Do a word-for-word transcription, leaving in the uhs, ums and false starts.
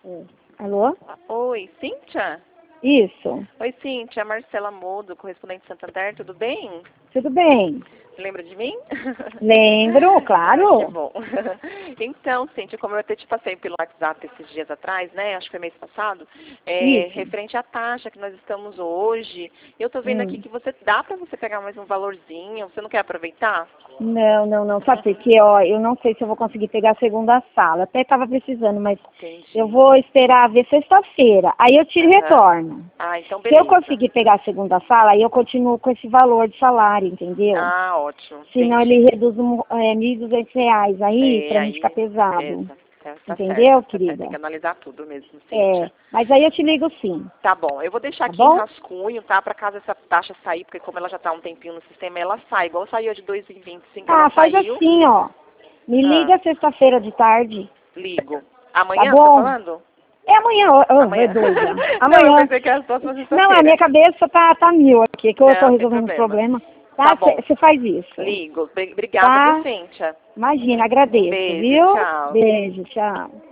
É. Alô? Oi, Cíntia? Isso. Oi, Cíntia, Marcela Modo, correspondente de Santander, tudo bem? Tudo bem? Você lembra de mim? Lembro, claro. Ai, que bom. Então, Cíntia, como eu até te passei pelo WhatsApp esses dias atrás, né? Acho que foi mês passado, é, Isso. referente à taxa que nós estamos hoje, eu tô vendo aqui Hum. que você dá para você pegar mais um valorzinho, você não quer aproveitar? Não, não, não. Sabe por quê? Ó, eu não sei se eu vou conseguir pegar a segunda sala. Até estava precisando, mas Entendi. eu vou esperar ver sexta-feira. Aí eu te Aham. retorno. Ah, então Se eu beleza. conseguir pegar a segunda sala, aí eu continuo com esse valor de salário, entendeu? Ah, ótimo. Senão Entendi. ele reduz um, é, mil e duzentos reais aí, É, pra não ficar aí, pesado. essa, tá, tá Entendeu, certo, tá certo. Tem que querida? analisar tudo mesmo, É, Cíntia. mas aí eu te ligo sim, Tá bom, eu vou deixar tá aqui em bom? rascunho, tá? Pra caso essa taxa sair, porque como ela já tá há um tempinho no sistema, ela sai. Igual saiu a de dois mil e vinte e cinco, ela Ah, faz saiu. assim, ó. Me Ah, liga sexta-feira de tarde, ligo. tá Amanhã, você tá bom? falando? É amanhã, ô, ô, é Amanhã. doida. Não, eu Amanhã. pensei que era só só Não, a sexta-feira. minha cabeça tá, tá mil aqui, que eu tô Não, sem resolvendo os problema. problemas. Tá Tá? bom, Você faz isso, ligo. Bri- Obrigada, viu, tá? Cíntia? Imagina, Um agradeço, beijo, viu? tchau. Beijo, tchau.